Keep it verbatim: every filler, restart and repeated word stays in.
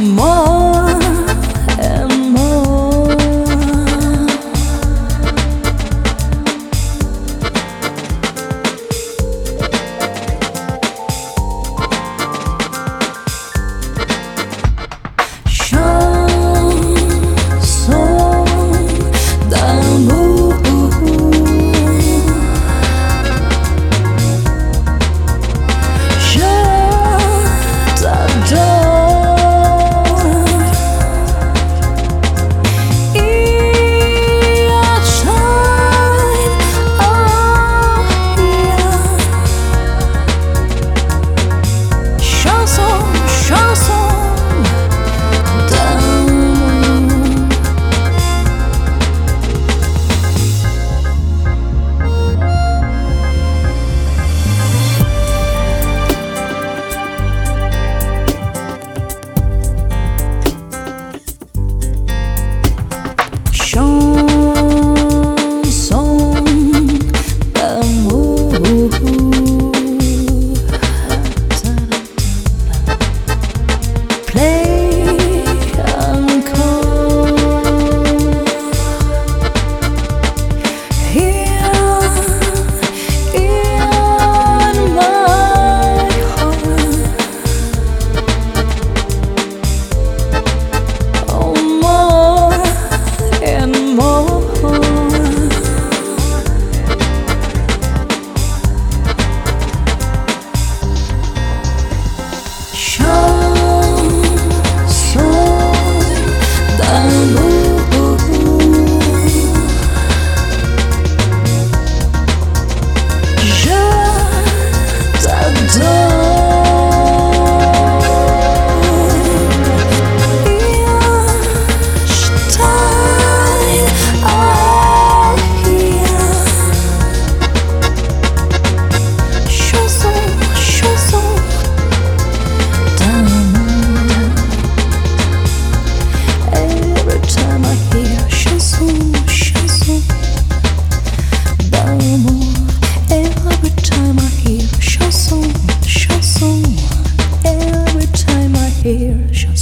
more and more. Chanson d'amour, je t'adore. Each time, oh yeah. Chanson, chanson d'amour. Chanson d'amour. Play encore. Here in my heart. Oh, more and more. Chanson d'amour, je t'adore. Each time, oh yeah. Chanson, chanson d'amour. Every time I hear chanson, chanson d'amour. Every time I hear chanson, chanson. Every time I hear chanson.